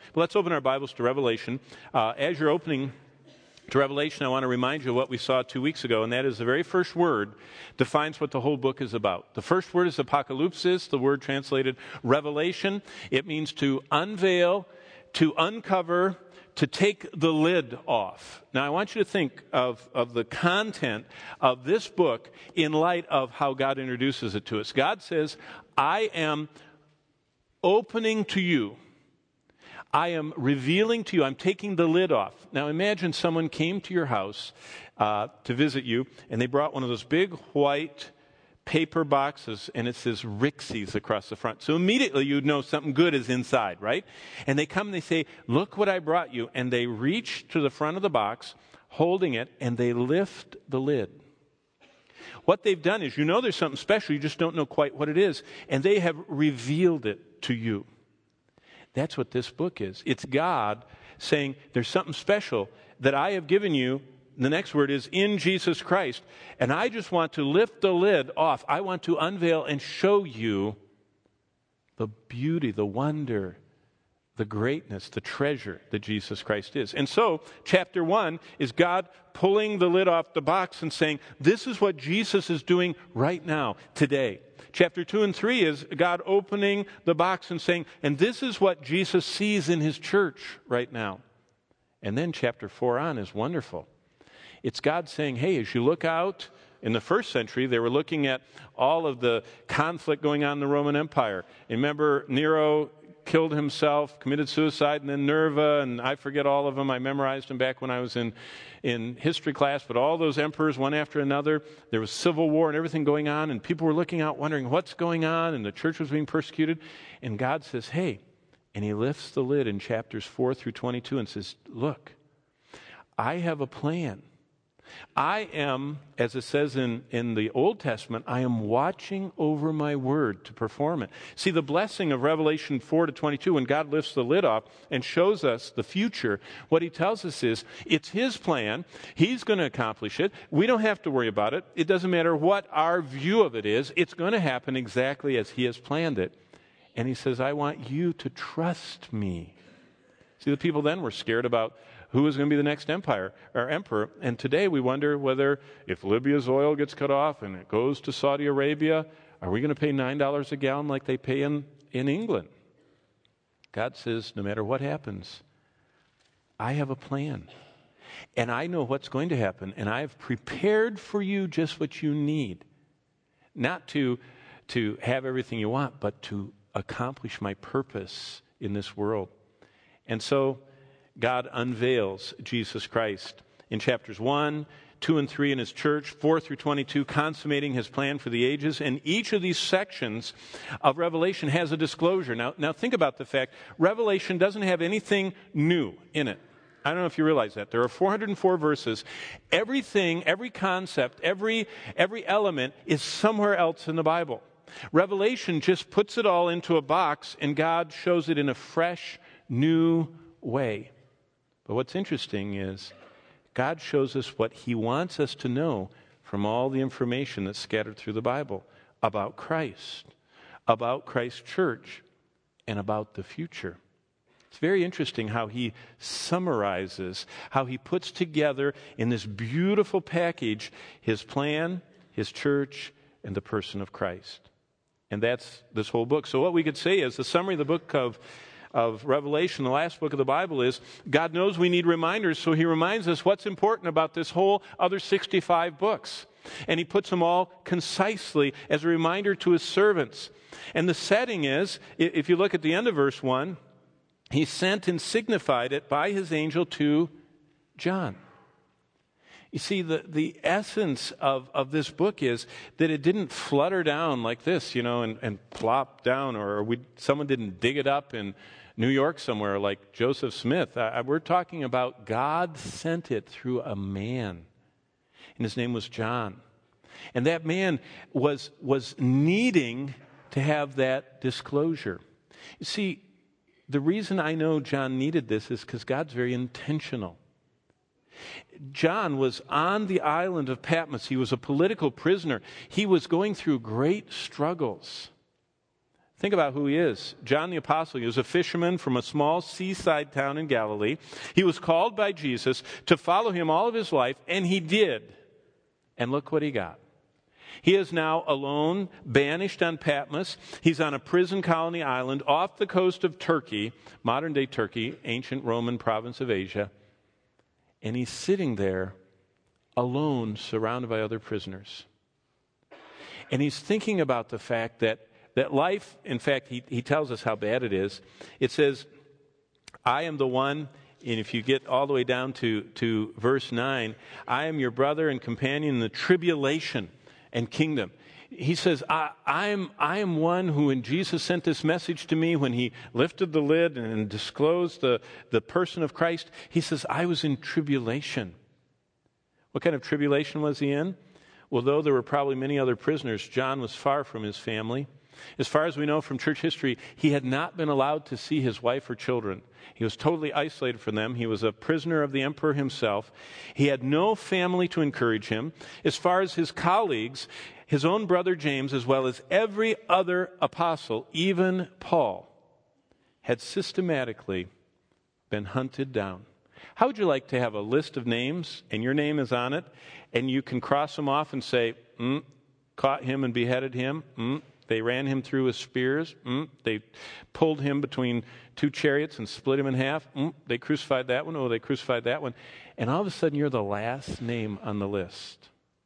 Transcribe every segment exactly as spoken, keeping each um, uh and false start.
But let's open our Bibles to Revelation. Uh, as you're opening to Revelation, I want to remind you of what we saw two weeks ago, and that is the very first word defines what the whole book is about. The first word is apocalypsis, the word translated revelation. It means to unveil, to uncover, to take the lid off. Now, I want you to think of, of the content of this book in light of how God introduces it to us. God says, I am opening to you. I am revealing to you. I'm taking the lid off. Now, imagine someone came to your house uh, to visit you, and they brought one of those big white paper boxes, and it says Rixies across the front. So immediately you'd know something good is inside, right? And they come and they say, look what I brought you. And they reach to the front of the box, holding it, and they lift the lid. What they've done is, you know there's something special, you just don't know quite what it is, and they have revealed it to you. That's what this book is. It's God saying, there's something special that I have given you. The next word is in Jesus Christ. And I just want to lift the lid off. I want to unveil and show you the beauty, the wonder, the greatness, the treasure that Jesus Christ is. And so, chapter one is God pulling the lid off the box and saying, this is what Jesus is doing right now, today. Chapter two and three is God opening the box and saying, and this is what Jesus sees in his church right now. And then chapter four on is wonderful. It's God saying, hey, as you look out, in the first century, they were looking at all of the conflict going on in the Roman Empire. And remember, Nero killed himself, committed suicide, and then Nerva, and I forget all of them. I memorized them back when I was in, in history class, but all those emperors, one after another, there was civil war and everything going on, and people were looking out wondering what's going on, and the church was being persecuted. And God says, hey, and he lifts the lid in chapters four through twenty-two and says, look, I have a plan. I am, as it says in, in the Old Testament, I am watching over my word to perform it. See, the blessing of Revelation four to twenty-two, when God lifts the lid off and shows us the future, what he tells us is, it's his plan. He's going to accomplish it. We don't have to worry about it. It doesn't matter what our view of it is. It's going to happen exactly as he has planned it. And he says, I want you to trust me. See, the people then were scared about who is going to be the next empire or emperor. And today we wonder whether if Libya's oil gets cut off and it goes to Saudi Arabia, are we going to pay nine dollars a gallon like they pay in, in England? God says, no matter what happens, I have a plan. And I know what's going to happen. And I have prepared for you just what you need. Not to, to have everything you want, but to accomplish my purpose in this world. And so God unveils Jesus Christ in chapters one, two, and three in his church, four through twenty-two, consummating his plan for the ages. And each of these sections of Revelation has a disclosure. Now, now think about the fact, Revelation doesn't have anything new in it. I don't know if you realize that. There are four hundred four verses. Everything, every concept, every, every element is somewhere else in the Bible. Revelation just puts it all into a box, and God shows it in a fresh, new way. But what's interesting is God shows us what he wants us to know from all the information that's scattered through the Bible about Christ, about Christ's church, and about the future. It's very interesting how he summarizes, how he puts together in this beautiful package his plan, his church, and the person of Christ. And that's this whole book. So what we could say is the summary of the book of of Revelation, the last book of the Bible, is God knows we need reminders, so he reminds us what's important about this whole other sixty-five books. And he puts them all concisely as a reminder to his servants. And the setting is, if you look at the end of verse one, he sent and signified it by his angel to John. You see, the, the essence of, of this book is that it didn't flutter down like this, you know, and, and plop down, or we, someone didn't dig it up in New York somewhere like Joseph Smith. I, we're talking about God sent it through a man, and his name was John. And that man was, was needing to have that disclosure. You see, the reason I know John needed this is because God's very intentional. John was on the island of Patmos. He was a political prisoner. He was going through great struggles. Think about who he is. John the Apostle, he was a fisherman from a small seaside town in Galilee. He was called by Jesus to follow him all of his life, and he did. And look what he got. He is now alone, banished on Patmos. He's on a prison colony island off the coast of Turkey, modern-day Turkey, ancient Roman province of Asia. And he's sitting there alone, surrounded by other prisoners. And he's thinking about the fact that That life, in fact, he, he tells us how bad it is. It says, I am the one, and if you get all the way down to, to verse nine, I am your brother and companion in the tribulation and kingdom. He says, I, I am I am one who, when Jesus sent this message to me, when he lifted the lid and disclosed the, the person of Christ, he says, I was in tribulation. What kind of tribulation was he in? Well, though there were probably many other prisoners, John was far from his family. As far as we know from church history, he had not been allowed to see his wife or children. He was totally isolated from them. He was a prisoner of the emperor himself. He had no family to encourage him. As far as his colleagues, his own brother James, as well as every other apostle, even Paul, had systematically been hunted down. How would you like to have a list of names, and your name is on it, and you can cross them off and say, mm, caught him and beheaded him, mm, they ran him through with spears. Mm, they pulled him between two chariots and split him in half. Mm, they crucified that one. Oh, they crucified that one. And all of a sudden, you're the last name on the list.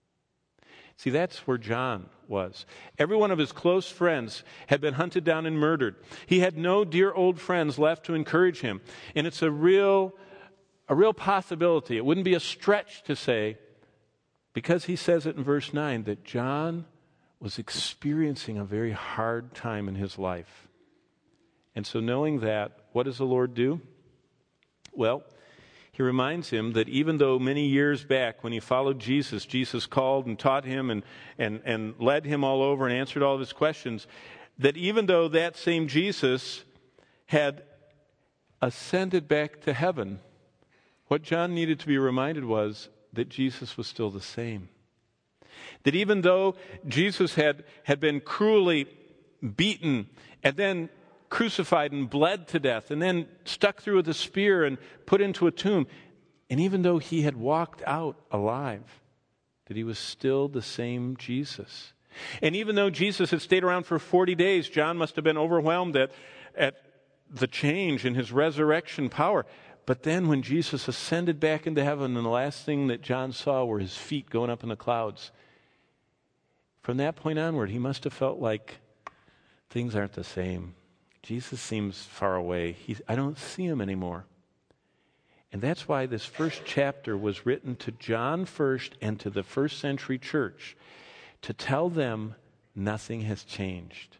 See, that's where John was. Every one of his close friends had been hunted down and murdered. He had no dear old friends left to encourage him. And it's a real, a real possibility. It wouldn't be a stretch to say, because he says it in verse nine, that John was experiencing a very hard time in his life. And so knowing that, what does the Lord do? Well, he reminds him that even though many years back when he followed Jesus, Jesus called and taught him and, and, and led him all over and answered all of his questions, that even though that same Jesus had ascended back to heaven, what John needed to be reminded was that Jesus was still the same. That even though Jesus had, had been cruelly beaten and then crucified and bled to death and then stuck through with a spear and put into a tomb, and even though he had walked out alive, that he was still the same Jesus. And even though Jesus had stayed around for forty days, John must have been overwhelmed at, at the change in his resurrection power. But then when Jesus ascended back into heaven, and the last thing that John saw were his feet going up in the clouds, from that point onward, he must have felt like things aren't the same. Jesus seems far away. He's, I don't see him anymore. And that's why this first chapter was written to John first and to the first century church, to tell them nothing has changed.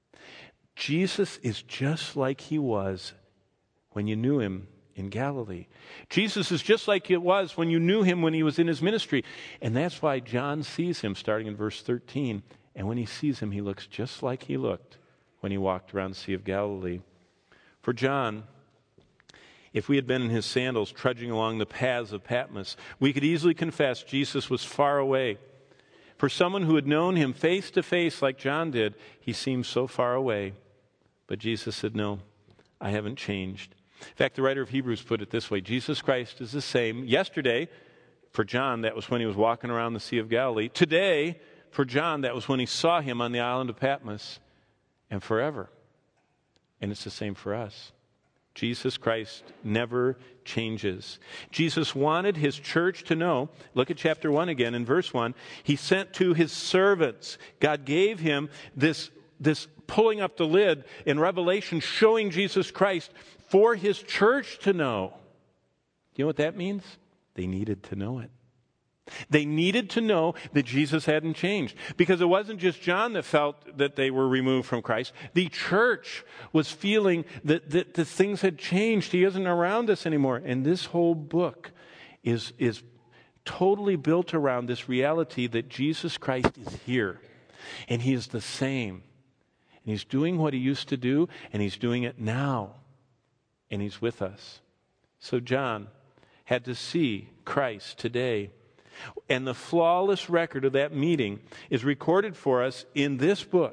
Jesus is just like he was when you knew him in Galilee. Jesus is just like it was when you knew him when he was in his ministry. And that's why John sees him starting in verse thirteen. And when he sees him, he looks just like he looked when he walked around the Sea of Galilee. For John, if we had been in his sandals trudging along the paths of Patmos, we could easily confess Jesus was far away. For someone who had known him face to face like John did, he seemed so far away. But Jesus said, no, I haven't changed. In fact, the writer of Hebrews put it this way: Jesus Christ is the same. Yesterday, for John, that was when he was walking around the Sea of Galilee. Today, for John, that was when he saw him on the island of Patmos. And forever. And it's the same for us. Jesus Christ never changes. Jesus wanted his church to know, look at chapter one again in verse one, he sent to his servants. God gave him this, this pulling up the lid in Revelation, showing Jesus Christ for his church to know. Do you know what that means? They needed to know it. They needed to know that Jesus hadn't changed. Because it wasn't just John that felt that they were removed from Christ. The church was feeling that, that the things had changed. He isn't around us anymore. And this whole book is, is totally built around this reality that Jesus Christ is here. And he is the same. And he's doing what he used to do, and he's doing it now. And he's with us. So John had to see Christ today. And the flawless record of that meeting is recorded for us in this book.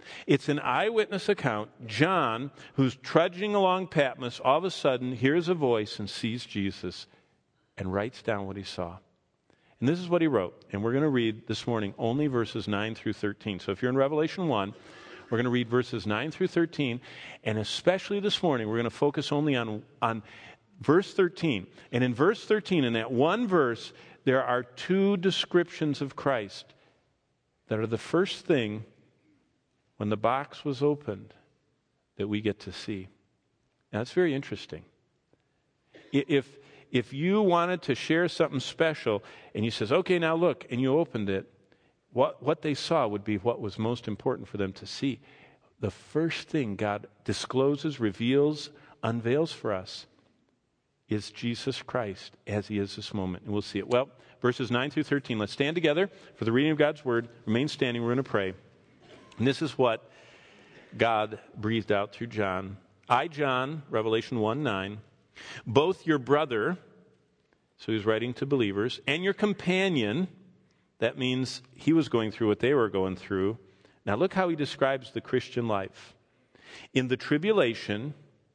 It's an eyewitness account. John, who's trudging along Patmos, all of a sudden hears a voice and sees Jesus and writes down what he saw. And this is what he wrote. And we're going to read this morning only verses nine through thirteen. So if you're in Revelation one, we're going to read verses nine through thirteen. And especially this morning, we're going to focus only on, on verse thirteen. And in verse thirteen, in that one verse, there are two descriptions of Christ that are the first thing when the box was opened that we get to see. Now, it's very interesting. If, if you wanted to share something special and you says, okay, now look, and you opened it, what, what they saw would be what was most important for them to see. The first thing God discloses, reveals, unveils for us is Jesus Christ as he is this moment. And we'll see it. Well, verses nine through thirteen. Let's stand together for the reading of God's word. Remain standing. We're going to pray. And this is what God breathed out through John. I, John, Revelation one nine, both your brother, so he's writing to believers, and your companion, that means he was going through what they were going through. Now look how he describes the Christian life. In the tribulation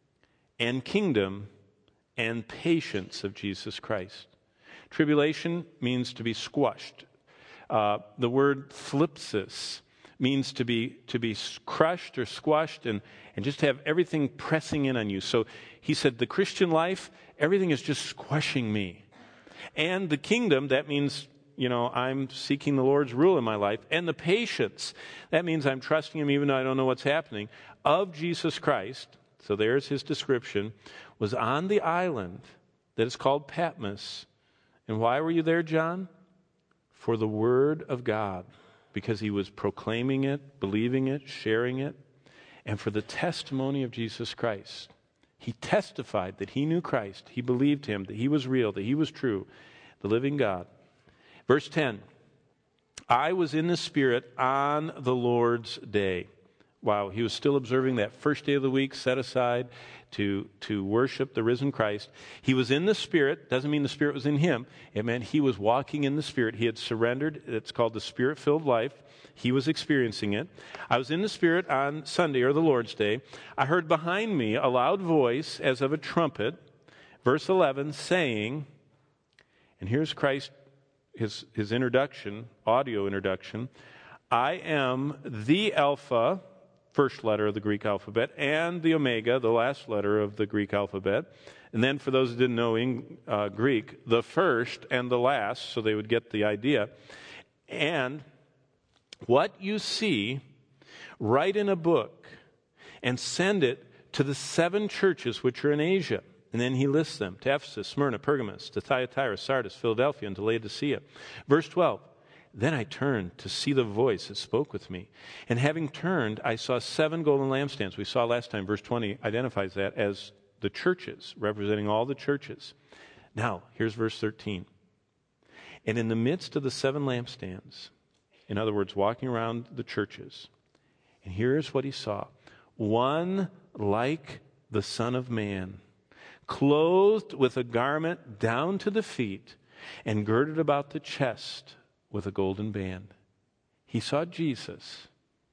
and kingdom and patience of Jesus Christ. Tribulation means to be squashed. Uh, the word thlipsis means to be to be crushed or squashed and, and just have everything pressing in on you. So he said, the Christian life, everything is just squashing me. And the kingdom, that means, you know, I'm seeking the Lord's rule in my life. And the patience, that means I'm trusting him even though I don't know what's happening, of Jesus Christ, so there's his description, was on the island that is called Patmos. And why were you there, John? For the word of God. Because he was proclaiming it, believing it, sharing it, and for the testimony of Jesus Christ. He testified that he knew Christ, he believed him, that he was real, that he was true, the living God. Verse ten, I was in the Spirit on the Lord's day. Wow, he was still observing that first day of the week set aside to, to worship the risen Christ. He was in the Spirit. Doesn't mean the Spirit was in him. It meant he was walking in the Spirit. He had surrendered. It's called the Spirit-filled life. He was experiencing it. I was in the Spirit on Sunday, or the Lord's Day. I heard behind me a loud voice as of a trumpet, verse eleven, saying, and here's Christ, his, his introduction, audio introduction, I am the Alpha, first letter of the Greek alphabet, and the Omega, the last letter of the Greek alphabet. And then for those who didn't know in, uh, Greek, the first and the last, so they would get the idea. And what you see, write in a book and send it to the seven churches which are in Asia. And then he lists them, to Ephesus, Smyrna, Pergamos, to Thyatira, Sardis, Philadelphia, and to Laodicea. Verse twelve. Then I turned to see the voice that spoke with me. And having turned, I saw seven golden lampstands. We saw last time, verse twenty identifies that as the churches, representing all the churches. Now, here's verse thirteen. And in the midst of the seven lampstands, in other words, walking around the churches, and here's what he saw. One like the Son of Man, clothed with a garment down to the feet, and girded about the chest with a golden band. He saw Jesus.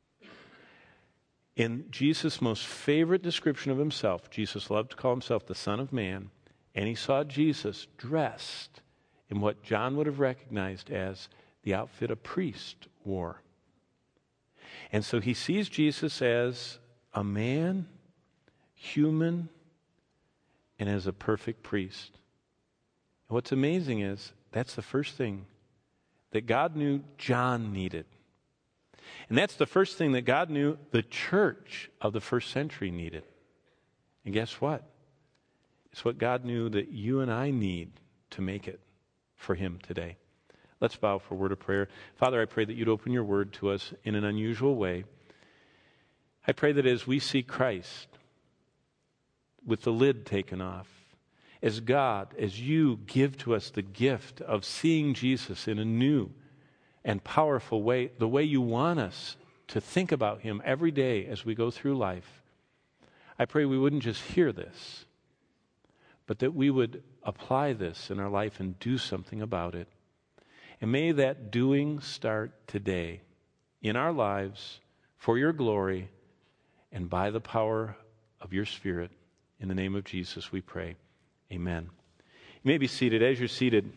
In Jesus' most favorite description of himself, Jesus loved to call himself the Son of Man, and he saw Jesus dressed in what John would have recognized as the outfit a priest wore. And so he sees Jesus as a man, human, and as a perfect priest. And what's amazing is that's the first thing that God knew John needed. And that's the first thing that God knew the church of the first century needed. And guess what? It's what God knew that you and I need to make it for him today. Let's bow for a word of prayer. Father, I pray that you'd open your word to us in an unusual way. I pray that as we see Christ with the lid taken off, as God, as you give to us the gift of seeing Jesus in a new and powerful way, the way you want us to think about him every day as we go through life, I pray we wouldn't just hear this, but that we would apply this in our life and do something about it. And may that doing start today in our lives for your glory and by the power of your Spirit. In the name of Jesus we pray. Amen. You may be seated. As you're seated,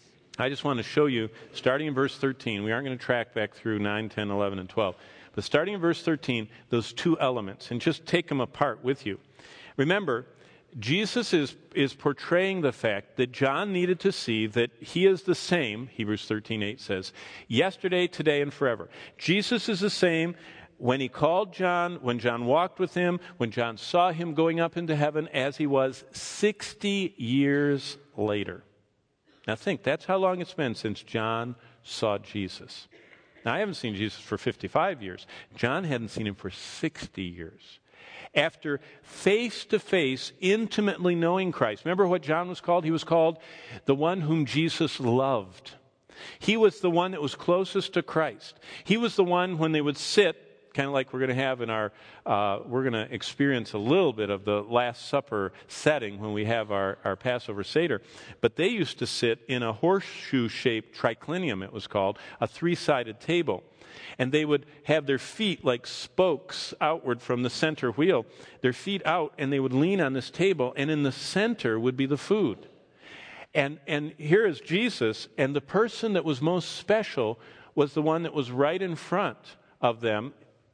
I just want to show you, starting in verse thirteen, we aren't going to track back through nine, ten, eleven, and twelve, but starting in verse thirteen, those two elements, and just take them apart with you. Remember, Jesus is, is portraying the fact that John needed to see that he is the same, Hebrews thirteen eight says, yesterday, today, and forever. Jesus is the same when he called John, when John walked with him, when John saw him going up into heaven, as he was sixty years later. Now think, that's how long it's been since John saw Jesus. Now I haven't seen Jesus for fifty-five years. John hadn't seen him for sixty years. After face-to-face, intimately knowing Christ. Remember what John was called? He was called the one whom Jesus loved. He was the one that was closest to Christ. He was the one when they would sit, kind of like we're going to have in our, uh, we're going to experience a little bit of the Last Supper setting when we have our, our Passover Seder. But they used to sit in a horseshoe-shaped triclinium, it was called, a three-sided table. And they would have their feet like spokes outward from the center wheel, their feet out, and they would lean on this table, and in the center would be the food. And, and here is Jesus, and the person that was most special was the one that was right in front of them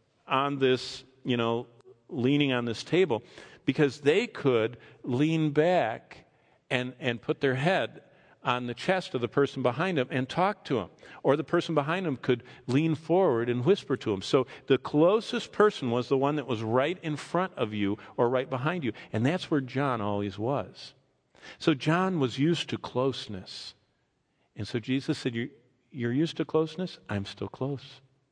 on this, you know, leaning on this table, because they could lean back and, and put their head on the chest of the person behind them and talk to him. Or the person behind him could lean forward and whisper to him. So the closest person was the one that was right in front of you or right behind you. And that's where John always was. So John was used to closeness. And so Jesus said, you're, you're used to closeness? I'm still close.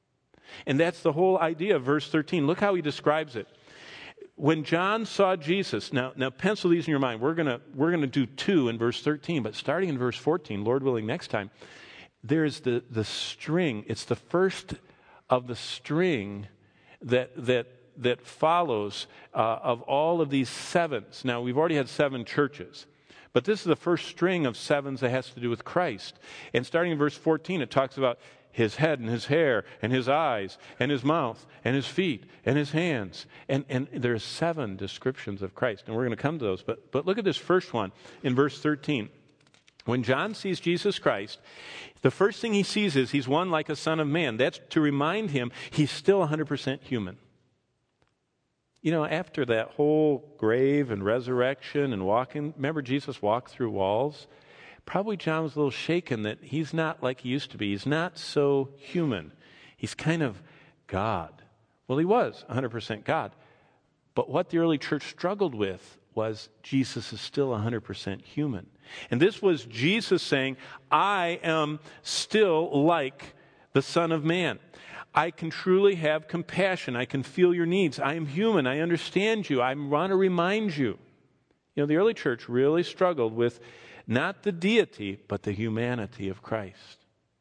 And that's the whole idea of verse thirteen. Look how he describes it. When John saw Jesus, now, now pencil these in your mind. We're gonna we're gonna do two in verse thirteen, but starting in verse fourteen, Lord willing, next time, there's the, the string. It's the first of the string that that that follows uh, of all of these sevens. Now we've already had seven churches, but this is the first string of sevens that has to do with Christ. And starting in verse fourteen, it talks about his head and his hair and his eyes and his mouth and his feet and his hands. And, and there's seven descriptions of Christ. And we're going to come to those. But, but look at this first one in verse thirteen. When John sees Jesus Christ, the first thing he sees is he's one like a son of man. That's to remind him he's still one hundred percent human. You know, after that whole grave and resurrection and walking, remember Jesus walked through walls? Probably John was a little shaken that he's not like he used to be. He's not so human. He's kind of God. Well, he was one hundred percent God. But what the early church struggled with was Jesus is still one hundred percent human. And this was Jesus saying, I am still like the Son of Man. I can truly have compassion. I can feel your needs. I am human. I understand you. I want to remind you. You know, the early church really struggled with not the deity, but the humanity of Christ.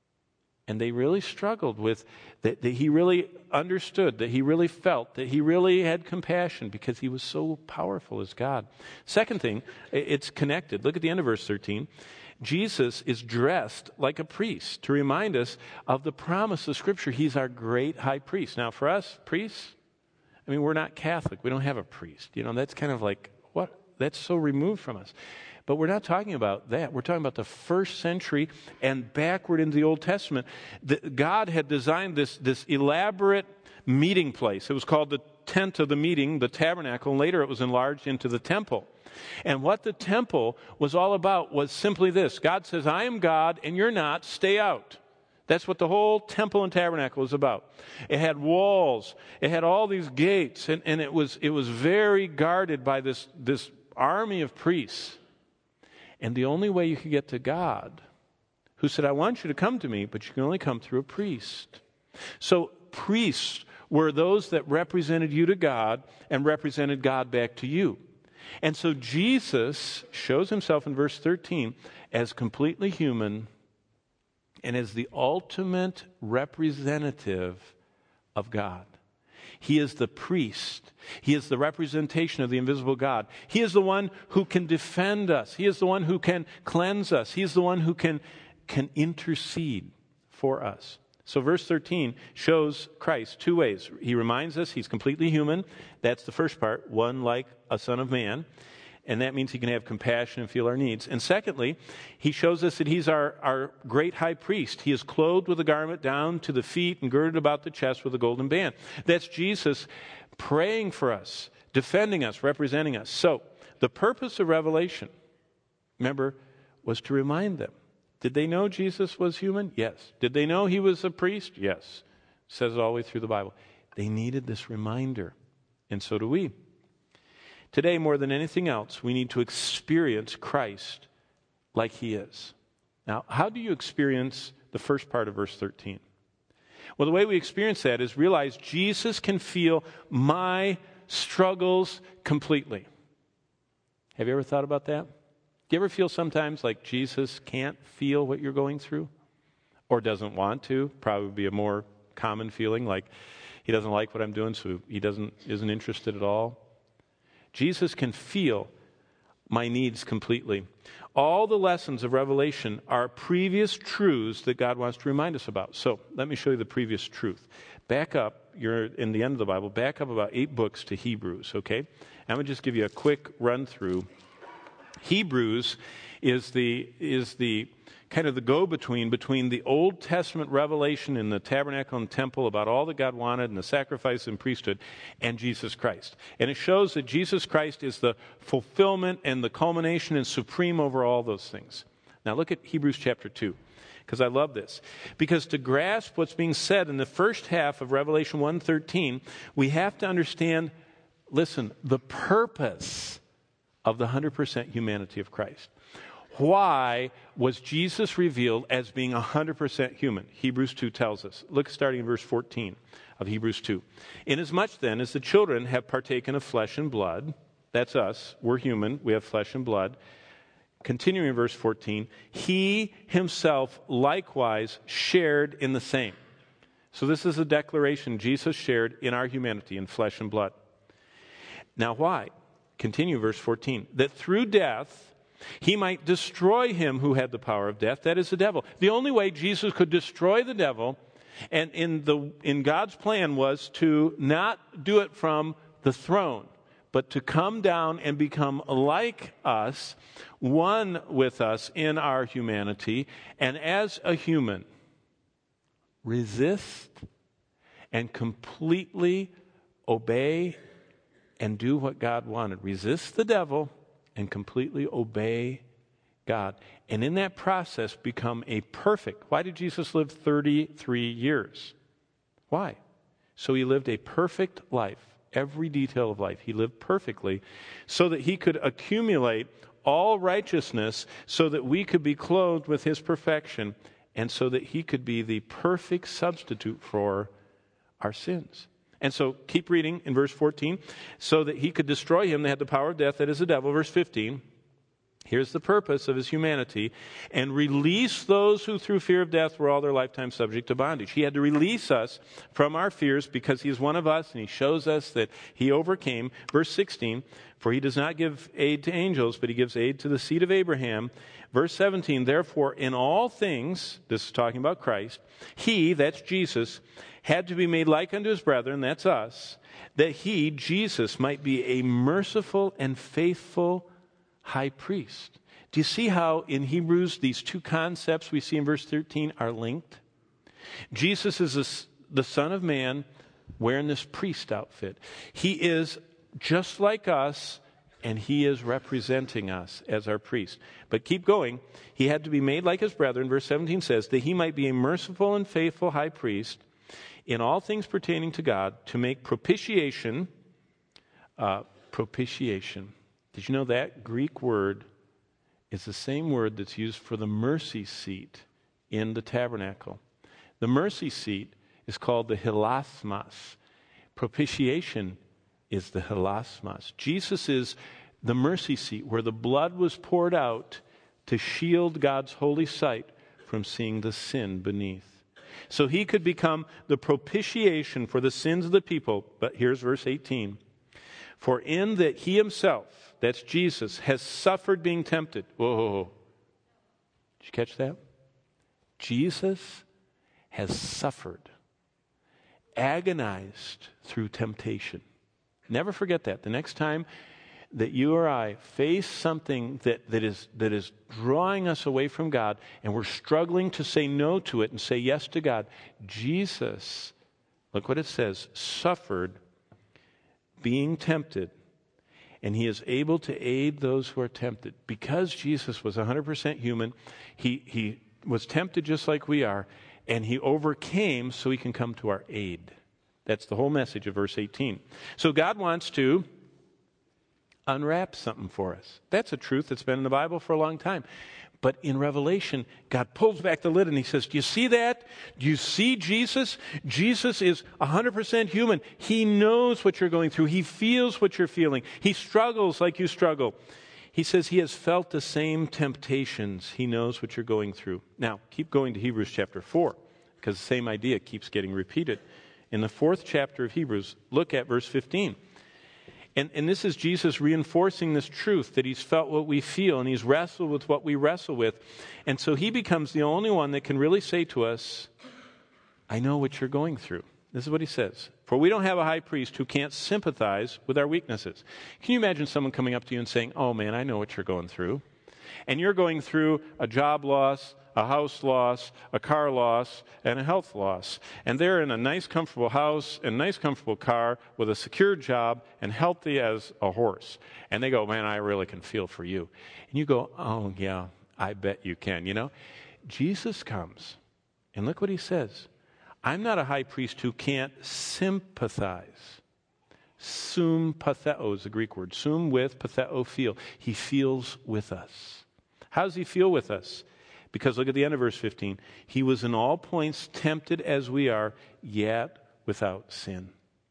And they really struggled with that, that he really understood, that he really felt, that he really had compassion because he was so powerful as God. Second thing, it's connected. Look at the end of verse thirteen. Jesus is dressed like a priest to remind us of the promise of Scripture. He's our great high priest. Now, for us, priests, I mean, we're not Catholic. We don't have a priest. You know, that's kind of like, what? That's so removed from us. But we're not talking about that. We're talking about the first century and backward into the Old Testament. The, God had designed this, this elaborate meeting place. It was called the tent of the meeting, the tabernacle, and later it was enlarged into the temple. And what the temple was all about was simply this. God says, I am God and you're not, stay out. That's what the whole temple and tabernacle was about. It had walls. It had all these gates. And, and it was it was very guarded by this, this army of priests. And the only way you could get to God, who said, I want you to come to me, but you can only come through a priest. So priests were those that represented you to God and represented God back to you. And so Jesus shows himself in verse thirteen as completely human and as the ultimate representative of God. He is the priest. He is the representation of the invisible God. He is the one who can defend us. He is the one who can cleanse us. He is the one who can, can intercede for us. So verse thirteen shows Christ two ways. He reminds us he's completely human. That's the first part, one like a son of man. And that means he can have compassion and feel our needs. And secondly, he shows us that he's our, our great high priest. He is clothed with a garment down to the feet and girded about the chest with a golden band. That's Jesus praying for us, defending us, representing us. So the purpose of Revelation, remember, was to remind them. Did they know Jesus was human? Yes. Did they know he was a priest? Yes. It says it all the way through the Bible. They needed this reminder, and so do we. Today, more than anything else, we need to experience Christ like he is. Now, how do you experience the first part of verse thirteen? Well, the way we experience that is realize Jesus can feel my struggles completely. Have you ever thought about that? Do you ever feel sometimes like Jesus can't feel what you're going through? Or doesn't want to? Probably be a more common feeling, like he doesn't like what I'm doing, so he doesn't isn't interested at all. Jesus can feel my needs completely. All the lessons of Revelation are previous truths that God wants to remind us about. So let me show you the previous truth. Back up, you're in the end of the Bible, back up about eight books to Hebrews, okay? I'm going to just give you a quick run through. Hebrews is the is the kind of the go-between between the Old Testament revelation in the tabernacle and temple about all that God wanted and the sacrifice and priesthood and Jesus Christ. And it shows that Jesus Christ is the fulfillment and the culmination and supreme over all those things. Now look at Hebrews chapter two, because I love this. Because to grasp what's being said in the first half of Revelation one thirteen, we have to understand, listen, the purpose of the one hundred percent humanity of Christ. Why was Jesus revealed as being one hundred percent human? Hebrews two tells us. Look, starting in verse fourteen of Hebrews two. Inasmuch then as the children have partaken of flesh and blood, that's us, we're human, we have flesh and blood. Continuing in verse fourteen, he himself likewise shared in the same. So this is a declaration Jesus shared in our humanity, in flesh and blood. Now why? Continue verse fourteen. That through death he might destroy him who had the power of death, that is the devil. The only way Jesus could destroy the devil, and in the in God's plan, was to not do it from the throne, but to come down and become like us, one with us in our humanity, and as a human, resist and completely obey and do what God wanted. Resist the devil and completely obey God. And in that process, become a perfect. Why did Jesus live thirty-three years? Why? So he lived a perfect life. Every detail of life. He lived perfectly so that he could accumulate all righteousness so that we could be clothed with his perfection and so that he could be the perfect substitute for our sins. And so keep reading in verse fourteen. So that he could destroy him that had the power of death, that is the devil. Verse fifteen. Here's the purpose of his humanity. And release those who through fear of death were all their lifetime subject to bondage. He had to release us from our fears because he is one of us and he shows us that he overcame. Verse sixteen. For he does not give aid to angels, but he gives aid to the seed of Abraham. Verse seventeen. Therefore in all things, this is talking about Christ, he, that's Jesus, had to be made like unto his brethren, that's us, that he, Jesus, might be a merciful and faithful high priest. Do you see how in Hebrews these two concepts we see in verse thirteen are linked? Jesus is a, the Son of Man wearing this priest outfit. He is just like us, and he is representing us as our priest. But keep going. He had to be made like his brethren, verse seventeen says, that he might be a merciful and faithful high priest in all things pertaining to God, to make propitiation. Uh, propitiation. Did you know that Greek word is the same word that's used for the mercy seat in the tabernacle? The mercy seat is called the hilasmos. Propitiation is the hilasmos. Jesus is the mercy seat where the blood was poured out to shield God's holy sight from seeing the sin beneath. So he could become the propitiation for the sins of the people. But here's verse eighteen. For in that he himself, that's Jesus, has suffered being tempted. Whoa. Did you catch that? Jesus has suffered, agonized through temptation. Never forget that. The next time that you or I face something that, that is that is drawing us away from God, and we're struggling to say no to it and say yes to God, Jesus, look what it says, suffered being tempted, and he is able to aid those who are tempted. Because Jesus was one hundred percent human, he, he was tempted just like we are, and he overcame so he can come to our aid. That's the whole message of verse eighteen. So God wants to unwrap something for us. That's a truth that's been in the Bible for a long time. But in Revelation, God pulls back the lid and he says, do you see that? Do you see Jesus? Jesus is one hundred percent human. He knows what you're going through. He feels what you're feeling. He struggles like you struggle. He says he has felt the same temptations. He knows what you're going through. Now, keep going to Hebrews chapter four, because the same idea keeps getting repeated. In the fourth chapter of Hebrews, look at verse fifteen. And, and this is Jesus reinforcing this truth that he's felt what we feel and he's wrestled with what we wrestle with. And so he becomes the only one that can really say to us, I know what you're going through. This is what he says. For we don't have a high priest who can't sympathize with our weaknesses. Can you imagine someone coming up to you and saying, oh man, I know what you're going through. And you're going through a job loss, a house loss, a car loss, and a health loss. And they're in a nice, comfortable house and nice, comfortable car with a secure job and healthy as a horse. And they go, man, I really can feel for you. And you go, oh, yeah, I bet you can. You know, Jesus comes, and look what he says. I'm not a high priest who can't sympathize. Sum patheo is the Greek word. Sum with, patheo feel. He feels with us. How does he feel with us? Because look at the end of verse fifteen. He was in all points tempted as we are, yet without sin.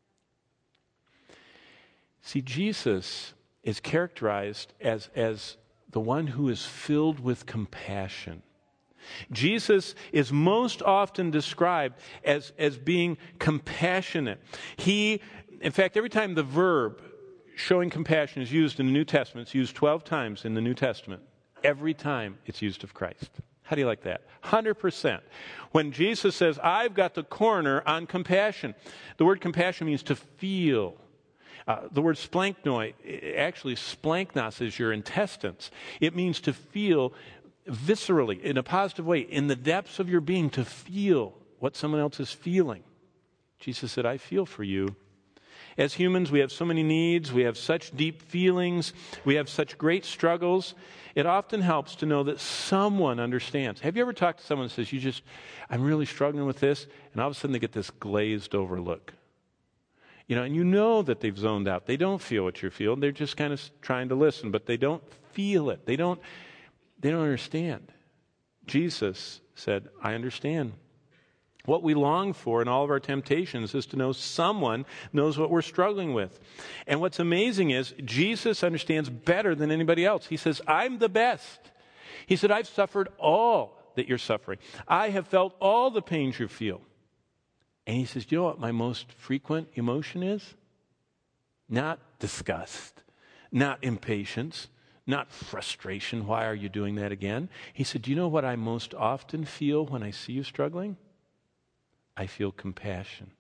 See, Jesus is characterized as, as the one who is filled with compassion. Jesus is most often described as, as being compassionate. He, in fact, every time the verb showing compassion is used in the New Testament, it's used twelve times in the New Testament. Every time it's used of Christ. How do you like that? one hundred percent. When Jesus says, I've got the corner on compassion. The word compassion means to feel. Uh, the word splanknoi, actually splanknos is your intestines. It means to feel viscerally, in a positive way, in the depths of your being, to feel what someone else is feeling. Jesus said, I feel for you. As humans, we have so many needs, we have such deep feelings, we have such great struggles. It often helps to know that someone understands. Have you ever talked to someone that says, you just, I'm really struggling with this, and all of a sudden they get this glazed over look? You know, and you know that they've zoned out. They don't feel what you're feeling. They're just kind of trying to listen, but they don't feel it. They don't, they don't understand. Jesus said, I understand. What we long for in all of our temptations is to know someone knows what we're struggling with. And what's amazing is Jesus understands better than anybody else. He says, I'm the best. He said, I've suffered all that you're suffering. I have felt all the pains you feel. And he says, you know what my most frequent emotion is? Not disgust, not impatience, not frustration. Why are you doing that again? He said, do you know what I most often feel when I see you struggling? I feel compassion.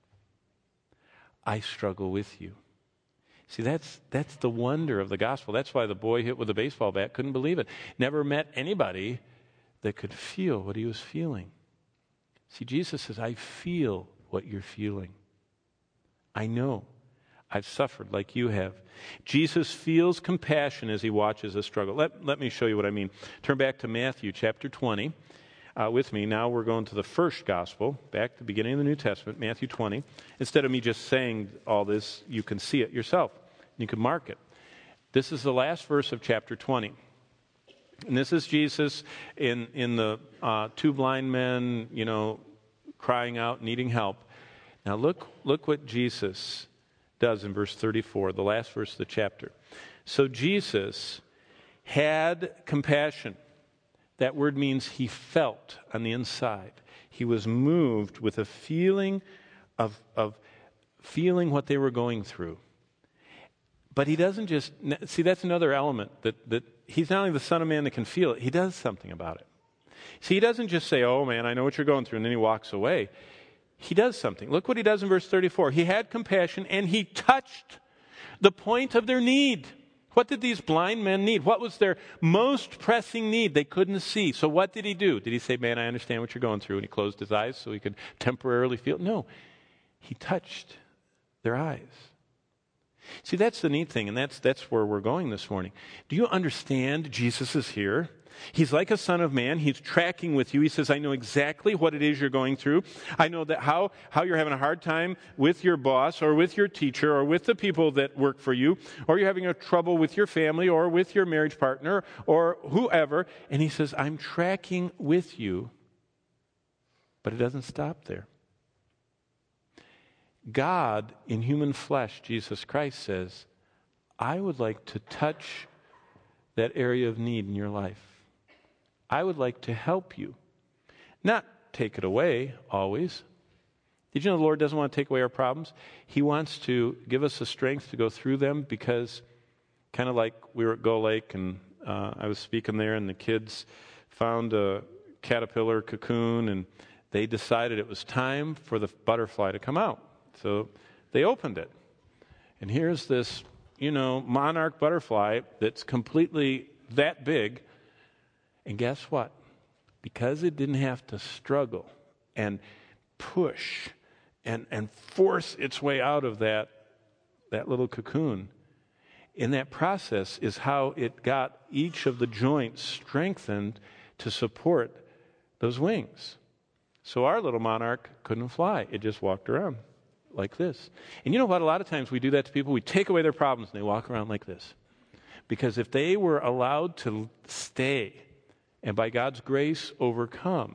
I struggle with you. See, that's that's the wonder of the gospel. That's why the boy hit with a baseball bat couldn't believe it. Never met anybody that could feel what he was feeling. See, Jesus says, I feel what you're feeling. I know. I've suffered like you have. Jesus feels compassion as he watches us struggle. Let, let me show you what I mean. Turn back to Matthew chapter twenty. Uh, with me. Now we're going to the first gospel, back to the beginning of the New Testament, Matthew twenty. Instead of me just saying all this, you can see it yourself. You can mark it. This is the last verse of chapter twenty. And this is Jesus in, in the uh, two blind men, you know, crying out, needing help. Now look, look what Jesus does in verse thirty-four, the last verse of the chapter. So Jesus had compassion. That word means he felt on the inside. He was moved with a feeling of, of feeling what they were going through. But he doesn't just, see, that's another element, that, that he's not only the Son of Man that can feel it, he does something about it. See, he doesn't just say, oh man, I know what you're going through, and then he walks away. He does something. Look what he does in verse thirty-four. He had compassion and he touched the point of their need. What did these blind men need? What was their most pressing need? They couldn't see. So what did he do? Did he say, man, I understand what you're going through? And he closed his eyes so he could temporarily feel? No. He touched their eyes. See, that's the neat thing, and that's that's where we're going this morning. Do you understand Jesus is here? He's like a son of man. He's tracking with you. He says, I know exactly what it is you're going through. I know that how, how you're having a hard time with your boss or with your teacher or with the people that work for you, or you're having a trouble with your family or with your marriage partner or whoever. And he says, I'm tracking with you. But it doesn't stop there. God in human flesh, Jesus Christ, says, I would like to touch that area of need in your life. I would like to help you. Not take it away always. Did you know the Lord doesn't want to take away our problems? He wants to give us the strength to go through them, because kind of like we were at Gull Lake and uh, I was speaking there, and the kids found a caterpillar cocoon and they decided it was time for the butterfly to come out. So they opened it. And here's this, you know, monarch butterfly that's completely that big. And guess what? Because it didn't have to struggle and push and, and force its way out of that, that little cocoon, in that process is how it got each of the joints strengthened to support those wings. So our little monarch couldn't fly. It just walked around like this. And you know what? A lot of times we do that to people. We take away their problems and they walk around like this. Because if they were allowed to stay and by God's grace overcome,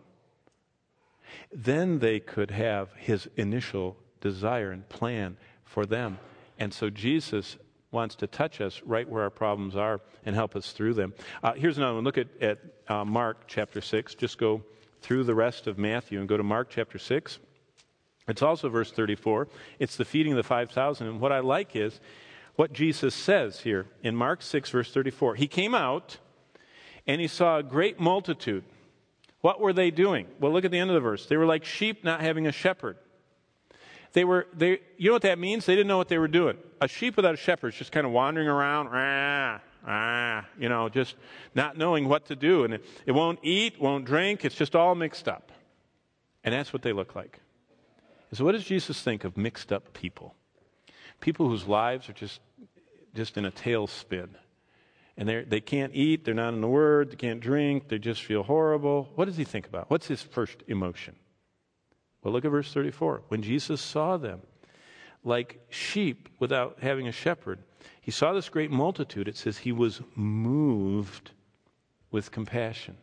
then they could have his initial desire and plan for them. And so Jesus wants to touch us right where our problems are and help us through them. Uh, here's another one. Look at, at uh, Mark chapter six. Just go through the rest of Matthew and go to Mark chapter six. It's also verse thirty-four. It's the feeding of the five thousand. And what I like is what Jesus says here in Mark six, verse thirty-four. He came out and he saw a great multitude. What were they doing? Well, look at the end of the verse. They were like sheep not having a shepherd. They were, they, you know what that means? They didn't know what they were doing. A sheep without a shepherd is just kind of wandering around, ah, ah, you know, just not knowing what to do. And it, it won't eat, won't drink. It's just all mixed up. And that's what they look like. So what does Jesus think of mixed up people? People whose lives are just, just in a tailspin. And they they can't eat, they're not in the Word, they can't drink, they just feel horrible. What does he think about? What's his first emotion? Well, look at verse thirty-four. When Jesus saw them like sheep without having a shepherd, he saw this great multitude. It says he was moved with compassion.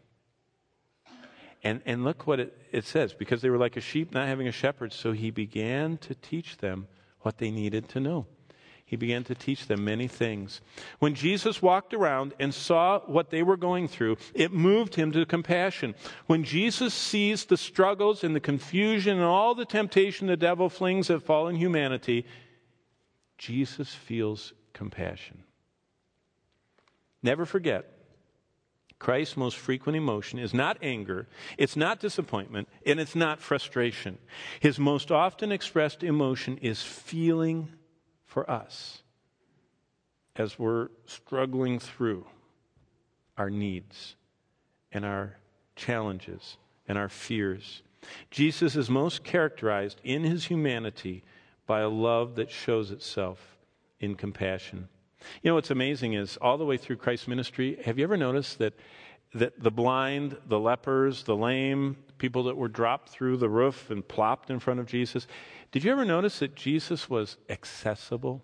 And and look what it, it says. Because they were like a sheep not having a shepherd, so he began to teach them what they needed to know. He began to teach them many things. When Jesus walked around and saw what they were going through, it moved him to compassion. When Jesus sees the struggles and the confusion and all the temptation the devil flings at fallen humanity, Jesus feels compassion. Never forget, Christ's most frequent emotion is not anger, it's not disappointment, and it's not frustration. His most often expressed emotion is feeling for us as we're struggling through our needs and our challenges and our fears. Jesus is most characterized in his humanity by a love that shows itself in compassion. You know what's amazing is all the way through Christ's ministry, have you ever noticed that that the blind, the lepers, the lame, people that were dropped through the roof and plopped in front of Jesus, did you ever notice that Jesus was accessible?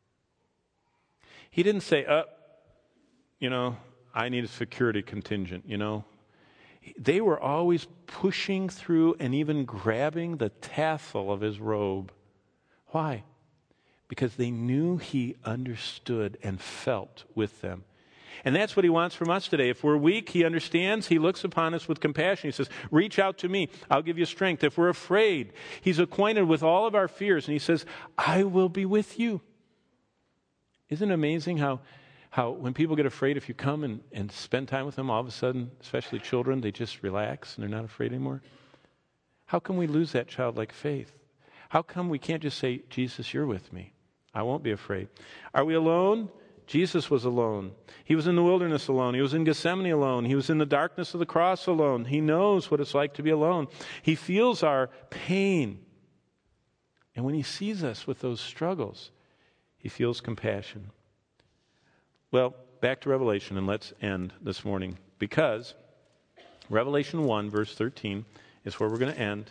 He didn't say, uh, you know, I need a security contingent, you know. They were always pushing through and even grabbing the tassel of his robe. Why? Because they knew he understood and felt with them. And that's what he wants from us today. If we're weak, he understands. He looks upon us with compassion. He says, reach out to me. I'll give you strength. If we're afraid, he's acquainted with all of our fears. And he says, I will be with you. Isn't it amazing how, How when people get afraid, if you come and, and spend time with them, all of a sudden, especially children, they just relax and they're not afraid anymore. How can we lose that childlike faith? How come we can't just say, Jesus, you're with me. I won't be afraid. Are we alone? Jesus was alone. He was in the wilderness alone. He was in Gethsemane alone. He was in the darkness of the cross alone. He knows what it's like to be alone. He feels our pain. And when he sees us with those struggles, he feels compassion. Well, back to Revelation, and let's end this morning. Because Revelation one, verse thirteen, is where we're going to end.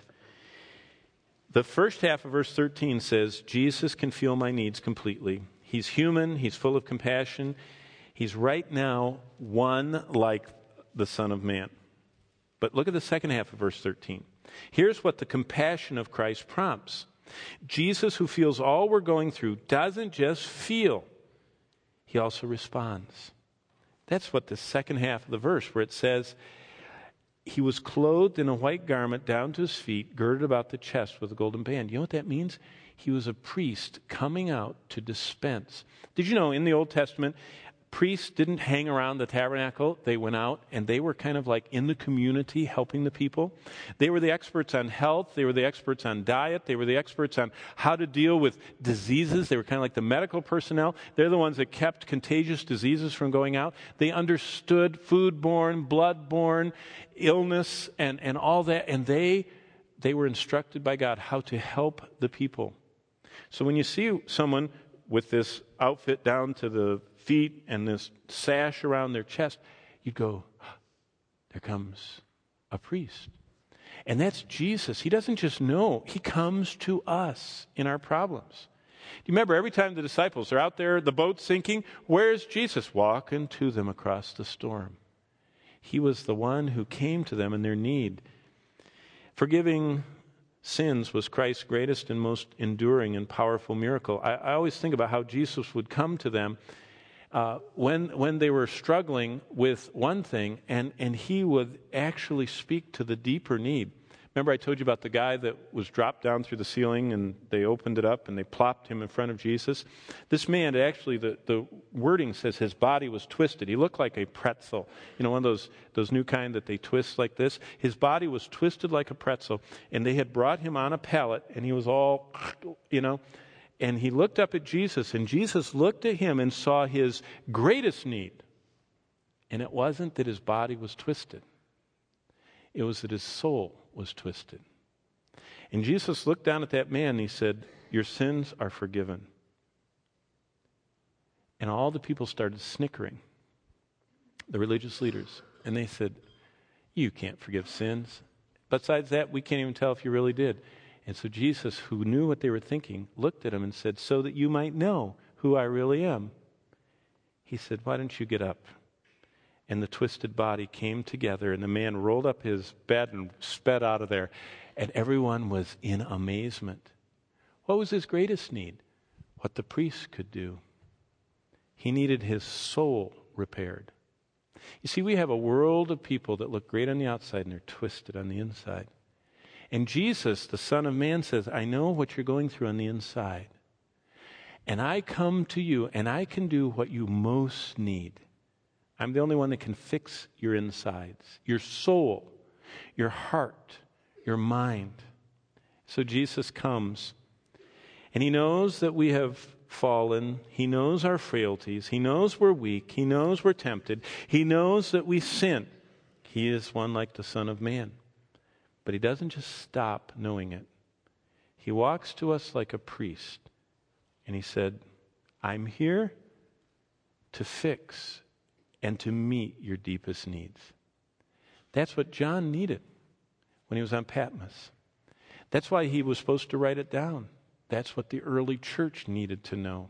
The first half of verse thirteen says, Jesus can feel my needs completely. He's human. He's full of compassion. He's right now one like the Son of Man. But look at the second half of verse thirteen. Here's what the compassion of Christ prompts. Jesus, who feels all we're going through, doesn't just feel. He also responds. That's what the second half of the verse, where it says, he was clothed in a white garment down to his feet, girded about the chest with a golden band. You know what that means? He was a priest coming out to dispense. Did you know in the Old Testament, priests didn't hang around the tabernacle. They went out and they were kind of like in the community helping the people. They were the experts on health. They were the experts on diet. They were the experts on how to deal with diseases. They were kind of like the medical personnel. They're the ones that kept contagious diseases from going out. They understood foodborne, bloodborne, illness, and, and all that. And they, they were instructed by God how to help the people. So when you see someone with this outfit down to the feet and this sash around their chest, you'd go, there comes a priest. And that's Jesus. He doesn't just know. He comes to us in our problems. Do you remember every time the disciples are out there, the boat's sinking, where's Jesus? Walking to them across the storm. He was the one who came to them in their need. Forgiving sins was Christ's greatest and most enduring and powerful miracle. I, I always think about how Jesus would come to them Uh, when when they were struggling with one thing, and, and he would actually speak to the deeper need. Remember I told you about the guy that was dropped down through the ceiling, and they opened it up, and they plopped him in front of Jesus? This man, actually, the, the wording says his body was twisted. He looked like a pretzel. You know, one of those, those new kind that they twist like this. His body was twisted like a pretzel, and they had brought him on a pallet, and he was all, you know... And he looked up at Jesus, and Jesus looked at him and saw his greatest need. And it wasn't that his body was twisted. It was that his soul was twisted. And Jesus looked down at that man and he said, your sins are forgiven. And all the people started snickering, the religious leaders. And they said, you can't forgive sins. Besides that, we can't even tell if you really did. And so Jesus, who knew what they were thinking, looked at him and said, so that you might know who I really am. He said, why don't you get up? And the twisted body came together, and the man rolled up his bed and sped out of there. And everyone was in amazement. What was his greatest need? What the priest could do. He needed his soul repaired. You see, we have a world of people that look great on the outside, and they're twisted on the inside. And Jesus, the Son of Man, says, I know what you're going through on the inside. And I come to you, and I can do what you most need. I'm the only one that can fix your insides, your soul, your heart, your mind. So Jesus comes, and he knows that we have fallen. He knows our frailties. He knows we're weak. He knows we're tempted. He knows that we sin. He is one like the Son of Man. But he doesn't just stop knowing it. He walks to us like a priest. And he said, I'm here to fix and to meet your deepest needs. That's what John needed when he was on Patmos. That's why he was supposed to write it down. That's what the early church needed to know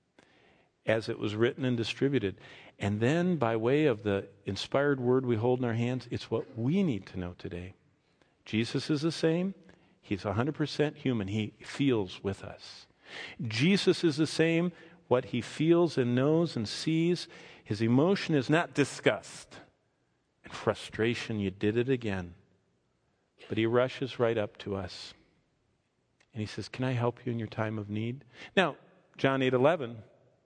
as it was written and distributed. And then by way of the inspired word we hold in our hands, it's what we need to know today. Jesus is the same. He's one hundred percent human. He feels with us. Jesus is the same. What he feels and knows and sees, his emotion is not disgust and frustration. You did it again. But he rushes right up to us. And he says, can I help you in your time of need? Now, John eight eleven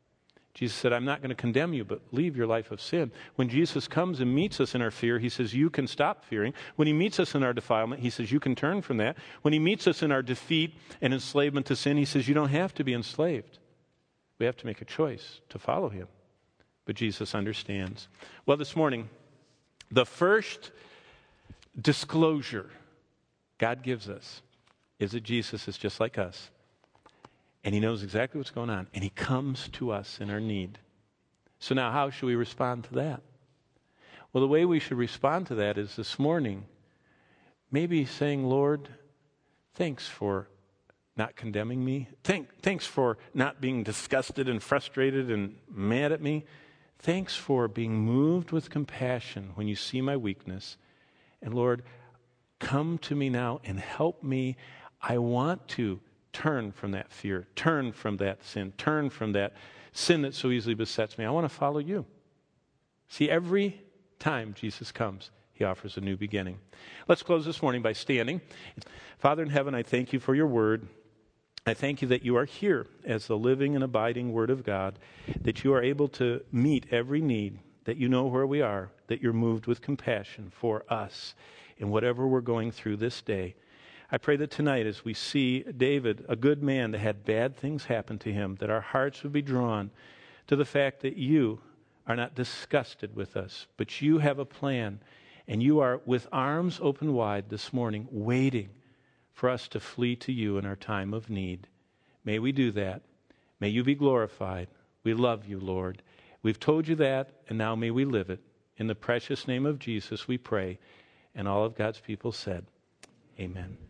Jesus said, I'm not going to condemn you, but leave your life of sin. When Jesus comes and meets us in our fear, he says, you can stop fearing. When he meets us in our defilement, he says, you can turn from that. When he meets us in our defeat and enslavement to sin, he says, you don't have to be enslaved. We have to make a choice to follow him. But Jesus understands. Well, this morning, the first disclosure God gives us is that Jesus is just like us. And he knows exactly what's going on. And he comes to us in our need. So now how should we respond to that? Well, the way we should respond to that is this morning, maybe saying, Lord, thanks for not condemning me. Thank, thanks for not being disgusted and frustrated and mad at me. Thanks for being moved with compassion when you see my weakness. And Lord, come to me now and help me. I want to turn from that fear, turn from that sin, turn from that sin that so easily besets me. I want to follow you. See, every time Jesus comes, he offers a new beginning. Let's close this morning by standing. Father in heaven, I thank you for your word. I thank you that you are here as the living and abiding word of God, that you are able to meet every need, that you know where we are, that you're moved with compassion for us in whatever we're going through this day. I pray that tonight as we see David, a good man that had bad things happen to him, that our hearts would be drawn to the fact that you are not disgusted with us, but you have a plan, and you are with arms open wide this morning, waiting for us to flee to you in our time of need. May we do that. May you be glorified. We love you, Lord. We've told you that, and now may we live it. In the precious name of Jesus we pray, and all of God's people said, amen.